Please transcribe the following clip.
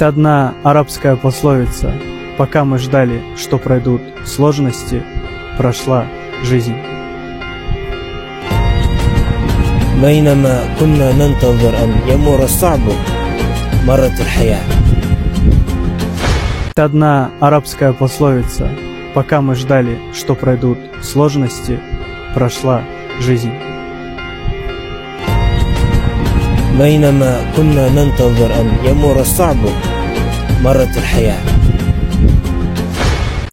Одна арабская пословица: пока мы ждали, что пройдут сложности, прошла жизнь. بينما كنا ننتظر أن يمر الصعب مرت الحياة. Одна арабская пословица: пока мы ждали, что пройдут сложности, прошла жизнь. بينما كنا ننتظر أن يمر الصعب مرت الحياة.